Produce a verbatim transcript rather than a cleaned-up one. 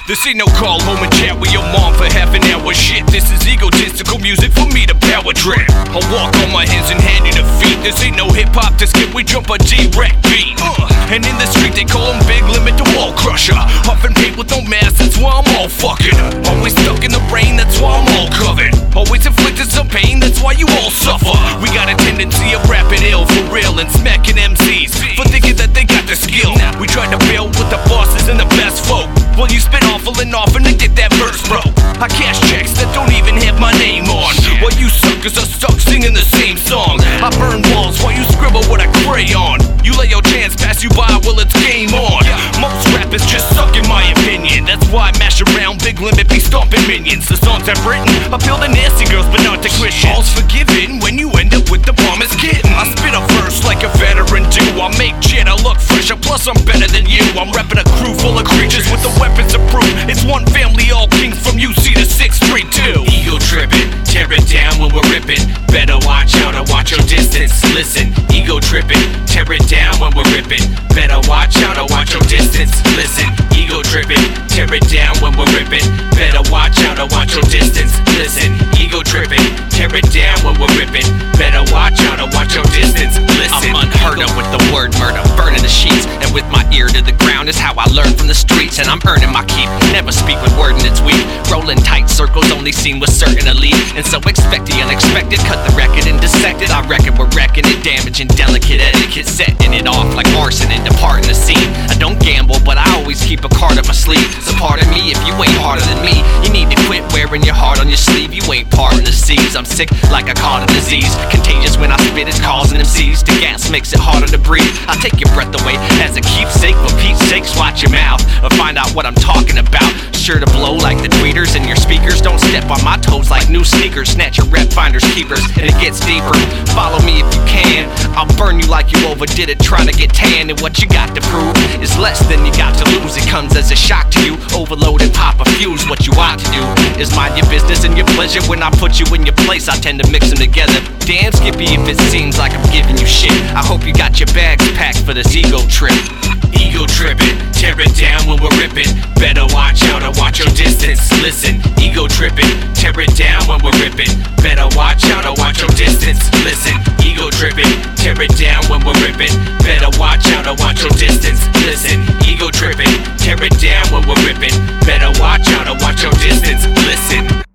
This ain't no call home and chat with your mom for half an hour. Shit, this is egotistical music for me to power trip. I'll walk on my hands and hand you defeat. This ain't no hip hop to skip, we jump a G-Rec beat. uh, And in the street they call him Big Limit, the wall crusher. Huffing paint with no mask, that's why I'm all fucking. Always stuck in the rain, that's why I'm all covered. Always inflicted some pain, that's why you all suffer. We got a tendency of rapping ill for real and smacking M Cs for thinking that they got the skill. We tried to build with the bosses and the best folk. Well, you spit awful and often to get that verse broke. I cash checks that don't even have my name on, while you suckers are stuck singing the same song. I burn walls while you scribble with a crayon. You let your chance pass you by, well it's game on. Most rappers just suck in my opinion. That's why I mash around Big Limit, be stomping minions. The songs I've written appeal to nasty girls but not to Christians. All's forgiven when you end up with the promised kitten. I spit a verse like a veteran do. I make cheddar look fresher, plus I'm better than you. I'm repping a crew full of creatures with the weapons of proof. It's one family, all kings from U C to six three two. Ego tripping, tear it down when we're ripping. Better watch out or watch your distance. Listen, ego tripping, tear it down when we're ripping. Better watch out or watch your distance. Listen, ego tripping, tear it down when we're ripping. Better watch out or watch your distance. Listen, ego tripping, tear it down when we're ripping. Better watch out or watch your distance. Listen, I'm unheard of with the word murder, burning the sheets, and with my ear to the ground is how I learn from the streets. And I'm earning my keep, never speak with word and it's weak. Rolling tight circles, only seen with certain elite. And so expect the unexpected, cut the record and dissect it. I reckon we're wrecking it, damaging delicate etiquette, setting it off like arson and departing the scene. I don't gamble, but I always keep a card up my sleeve. So pardon me if you ain't harder than me. You need to quit wearing your heart on your sleeve. You ain't parting the seas. I'm sick like I caught a disease, contagious when I spit, it's causing M Cs. The gas makes it harder to breathe. I take your breath away as a keepsake. For Pete's sakes, watch your mouth or find out what I'm talking about. Sure to blow like the tweeters in your speakers. Don't step on my toes like new sneakers. Snatch your rep finders keepers and it gets deeper. Follow me if you can. I'll burn you like you overdid it trying to get tan. And what you got to prove is less than you got to lose. It comes as a shock to you. Overload and pop a fuse. What you ought to do is mind your business and your pleasure. When I put you in your place, I tend to mix them together. Damn Skippy if it seems like I'm giving you shit. I hope you got your bags packed for this ego trip. Ego tripping, tear it down when we're ripping. Better watch out or watch your distance. Listen, ego tripping, tear it down when we're ripping. Better watch out or watch your distance. Listen, ego tripping, tear it down when we're ripping. Better watch out or watch your distance. Listen, ego tripping, tear it down when we're ripping. Better watch out or watch your distance. Listen.